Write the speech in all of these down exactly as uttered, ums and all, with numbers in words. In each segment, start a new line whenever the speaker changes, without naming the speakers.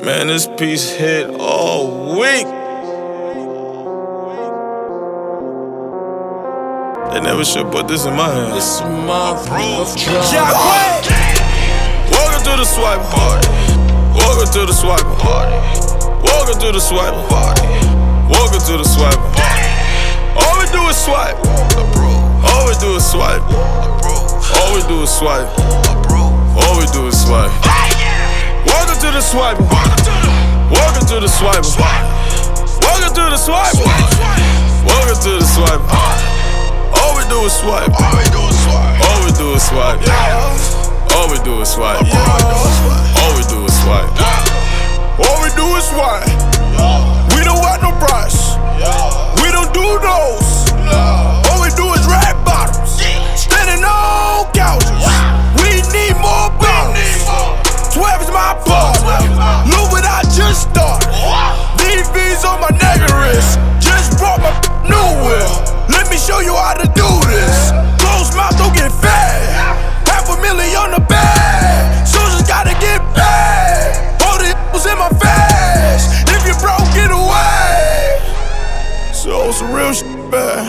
Man, this piece hit all week. They never should put this in my hand.
This is my proof.
Welcome to the swipe party. Welcome to the swipe party. Welcome to the swipe party. Welcome to the swipe party. All we do is swipe. All we do is swipe. All we do is swipe. All we do is swipe. Welcome to the swipe. Welcome to the swipe. Welcome to the swipe. Welcome to the swipe. All we do is swipe. All we do is swipe. All we do is swipe. All we do is swipe. All we do is swipe. All we do is swipe. We don't want no price. We don't do those. All we do is rap bottles. Standing on couches. We need more bottles. twelve is my party. Look what I just started. These V's on my neck and wrist. Just brought my new wheel. Let me show you how to do this. Close mouth, don't get fat. Half a million on the bag. Soldiers gotta get paid. All this was in my face. If you broke, get away. So some real shit, man.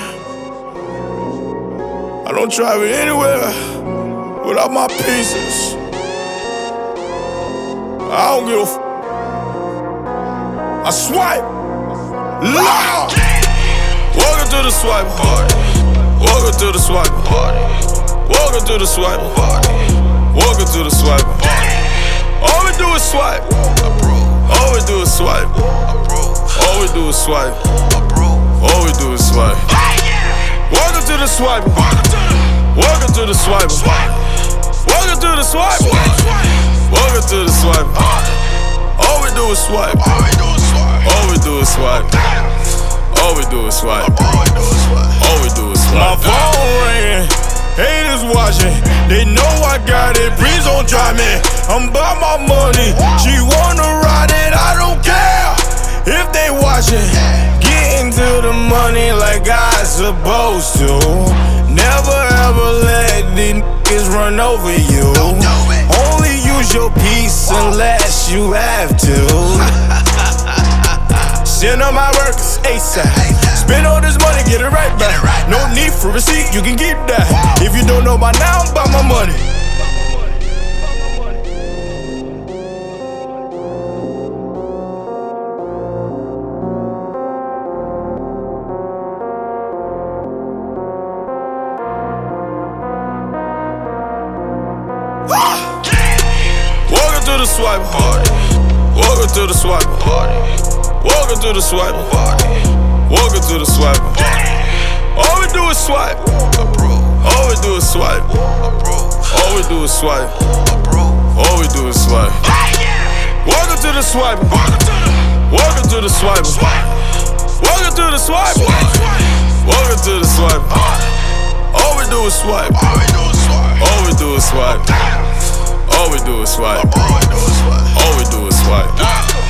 I don't travel anywhere without my pieces. I don't give a f. I swipe loud. Welcome to the swipe party. Welcome to the swipe party. Welcome to the swipe party. Welcome to the swipe party. All we do is swipe. All we do is swipe. All we do is swipe. All we do is swipe. Welcome to the swipe. Welcome to the swipe. Welcome to the swipe. Welcome to the swipe. All we do is swipe. All we do is swipe. All we do is swipe. All we do is swipe. My phone ringing, haters watching. They know I got it. Please don't try me. I'm about my money. She wanna ride it. I don't care if they watching. Getting to the money like I supposed to. Never ever let these niggas run over you. Only use your piece unless you have to. Send all my workers ASAP. Spend all this money, get it right back. No need for receipt, you can keep that. If you don't know by now, I'm about my money. Welcome to the swipe party. Welcome to the swipe party. Welcome to the swipe party. Welcome to the swipe party. All we do is swipe. All we do is swipe. All we do is swipe. All we do is swipe. Welcome to the swipe. Welcome to the swipe. Welcome to the swipe. Welcome to the swipe. All we do is swipe. All we do is swipe. All we do is swipe. All we do is swipe.